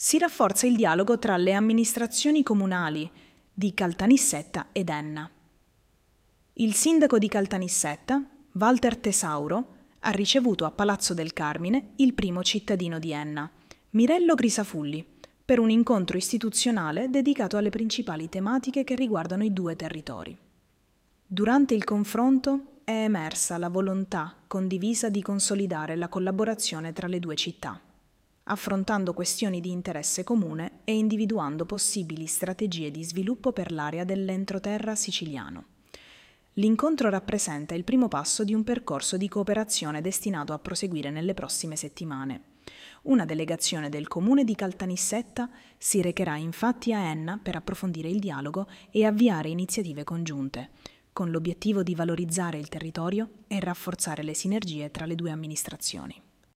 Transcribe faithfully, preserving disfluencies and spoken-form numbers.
Si rafforza il dialogo tra le amministrazioni comunali di Caltanissetta ed Enna. Il sindaco di Caltanissetta, Walter Tesauro, ha ricevuto a Palazzo del Carmine il primo cittadino di Enna, Mirello Grisafulli, per un incontro istituzionale dedicato alle principali tematiche che riguardano i due territori. Durante il confronto è emersa la volontà condivisa di consolidare la collaborazione tra le due città, affrontando questioni di interesse comune e individuando possibili strategie di sviluppo per l'area dell'entroterra siciliano. L'incontro rappresenta il primo passo di un percorso di cooperazione destinato a proseguire nelle prossime settimane. Una delegazione del comune di Caltanissetta si recherà infatti a Enna per approfondire il dialogo e avviare iniziative congiunte, con l'obiettivo di valorizzare il territorio e rafforzare le sinergie tra le due amministrazioni.